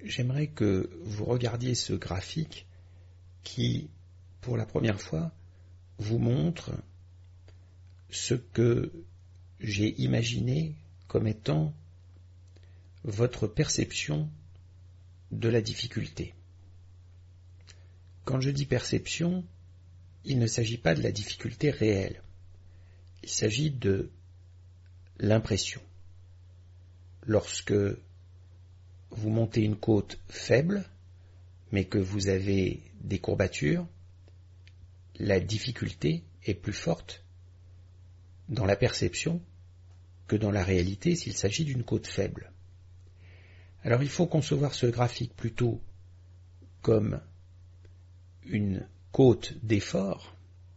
j'aimerais que vous regardiez ce graphique qui, pour la première fois, vous montre ce que j'ai imaginé comme étant votre perception de la difficulté. Quand je dis perception, il ne s'agit pas de la difficulté réelle. Il s'agit de l'impression. Lorsque vous montez une côte faible, mais que vous avez des courbatures, la difficulté est plus forte dans la perception que dans la réalité s'il s'agit d'une côte faible. Alors il faut concevoir ce graphique plutôt comme une côte d'effort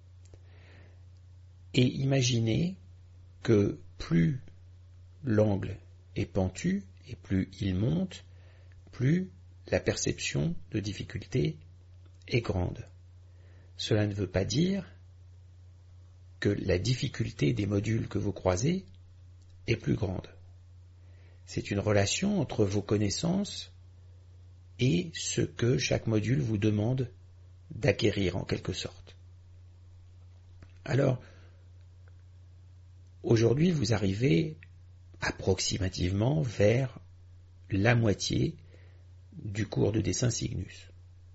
et imaginer que plus l'angle est pentu et plus il monte, plus la perception de difficulté est grande. Cela ne veut pas dire que la difficulté des modules que vous croisez est plus grande. C'est une relation entre vos connaissances et ce que chaque module vous demande d'acquérir en quelque sorte. Alors, aujourd'hui, vous arrivez approximativement vers la moitié du cours de dessin Cygnus.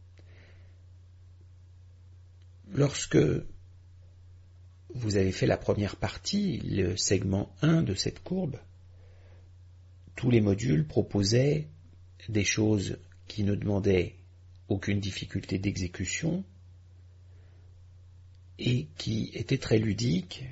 Lorsque vous avez fait la première partie, le segment 1 de cette courbe, tous les modules proposaient des choses qui ne demandaient aucune difficulté d'exécution et qui étaient très ludiques,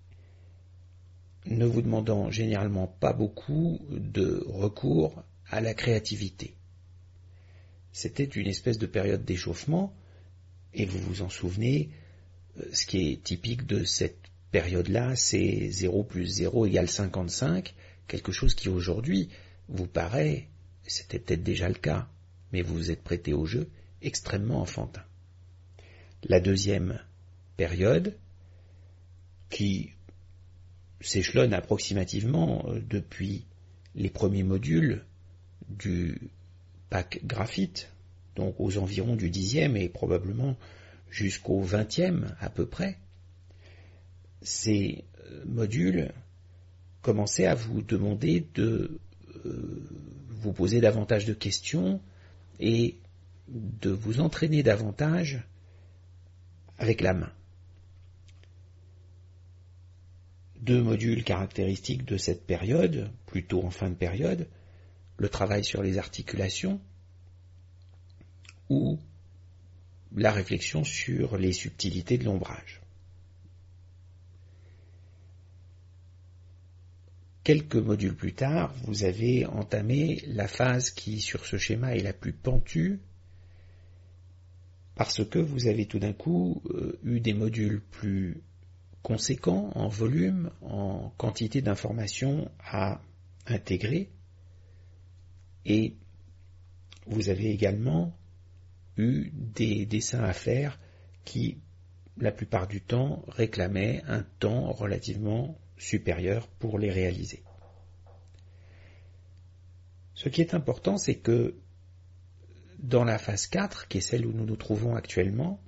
ne vous demandant généralement pas beaucoup de recours à la créativité. C'était une espèce de période d'échauffement, et vous vous en souvenez, ce qui est typique de cette période-là, c'est 0 plus 0 égale 55, quelque chose qui aujourd'hui vous paraît, c'était peut-être déjà le cas, mais vous vous êtes prêté au jeu, extrêmement enfantin. La deuxième période, qui s'échelonne approximativement depuis les premiers modules du pack graphite, donc aux environs du 10e et probablement jusqu'au 20e à peu près, ces modules commençaient à vous demander de vous poser davantage de questions et de vous entraîner davantage avec la main. Deux modules caractéristiques de cette période, plutôt en fin de période, le travail sur les articulations ou la réflexion sur les subtilités de l'ombrage. Quelques modules plus tard, vous avez entamé la phase qui, sur ce schéma, est la plus pentue, parce que vous avez tout d'un coup eu des modules plus conséquents en volume, en quantité d'informations à intégrer, et vous avez également eu des dessins à faire qui, la plupart du temps, réclamaient un temps relativement supérieur pour les réaliser. Ce qui est important, c'est que dans la phase 4, qui est celle où nous nous trouvons actuellement,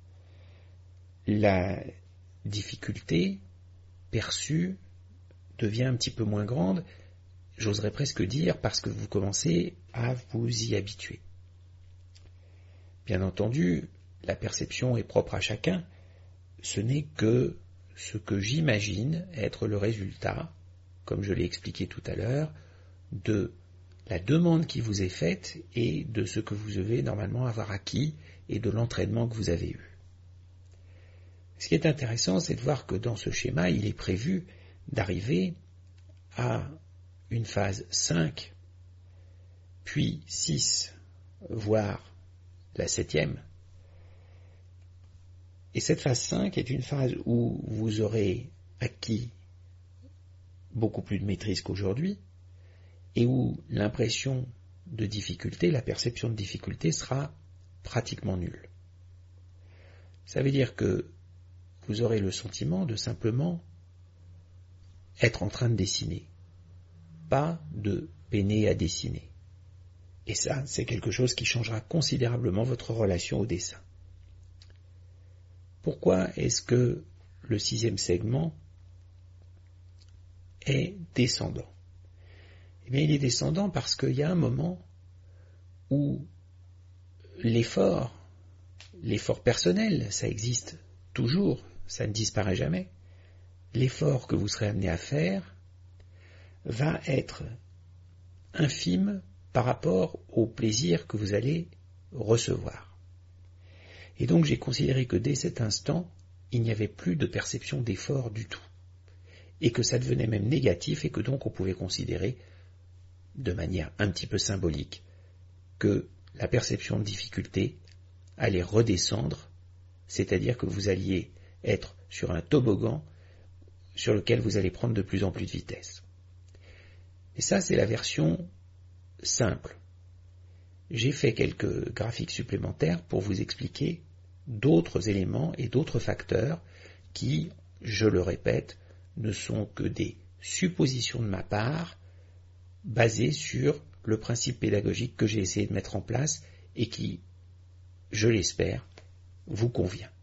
la difficulté perçue devient un petit peu moins grande, j'oserais presque dire, parce que vous commencez à vous y habituer. Bien entendu, la perception est propre à chacun, ce n'est que ce que j'imagine être le résultat, comme je l'ai expliqué tout à l'heure, de la demande qui vous est faite et de ce que vous devez normalement avoir acquis et de l'entraînement que vous avez eu. Ce qui est intéressant, c'est de voir que dans ce schéma, il est prévu d'arriver à une phase 5, puis 6, voire la 7e. Et cette phase 5 est une phase où vous aurez acquis beaucoup plus de maîtrise qu'aujourd'hui, et où l'impression de difficulté, la perception de difficulté sera pratiquement nulle. Ça veut dire que vous aurez le sentiment de simplement être en train de dessiner, pas de peiner à dessiner. Et ça, c'est quelque chose qui changera considérablement votre relation au dessin. Pourquoi est-ce que le 6e segment est descendant? Eh bien, il est descendant parce qu'il y a un moment où l'effort personnel, ça existe toujours, ça ne disparaît jamais, l'effort que vous serez amené à faire va être infime par rapport au plaisir que vous allez recevoir. Et donc j'ai considéré que dès cet instant, il n'y avait plus de perception d'effort du tout, et que ça devenait même négatif, et que donc on pouvait considérer, de manière un petit peu symbolique, que la perception de difficulté allait redescendre, c'est-à-dire que vous alliez être sur un toboggan sur lequel vous allez prendre de plus en plus de vitesse. Et ça, c'est la version simple. J'ai fait quelques graphiques supplémentaires pour vous expliquer d'autres éléments et d'autres facteurs qui, je le répète, ne sont que des suppositions de ma part basées sur le principe pédagogique que j'ai essayé de mettre en place et qui, je l'espère, vous convient.